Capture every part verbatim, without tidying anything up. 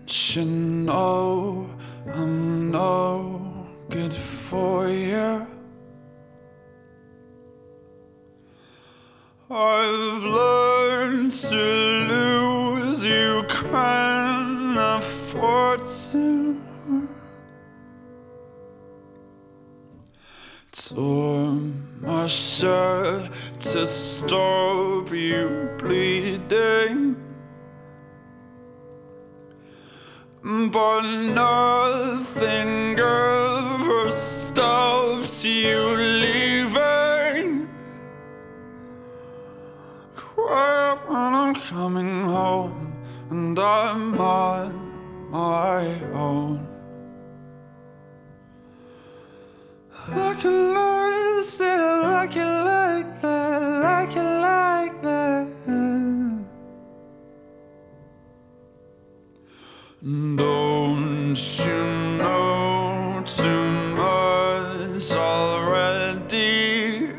you know I'm no good for you? I've learned to lose, you can't afford to. Tore my shirt to stop you bleeding, but nothing ever stops you leaving. Cry when I'm coming home and I'm on my own. I can lie, say I like it like that, like it like that. Don't you know too much already?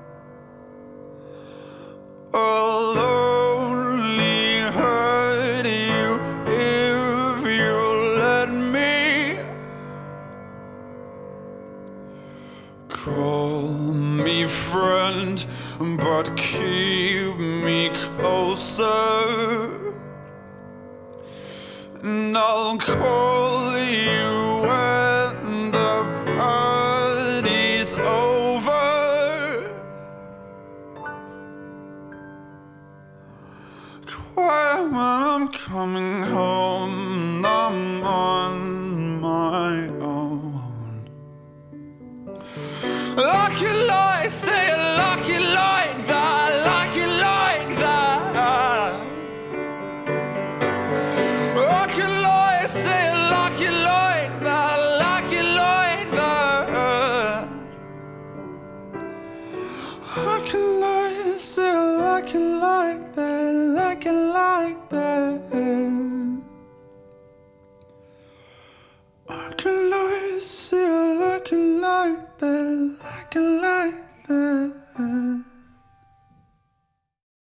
I'll only hurt you if you let me. Call me friend, but keep me closer. And I'll call you when the party's over. Quiet when I'm coming home and I'm on my own. Like it like, say it like it like that, like it like that. Like it like, say it like it like that, like it like that. Like it like, say it like it like that, like it like that. I can lie, say I like it like that, like it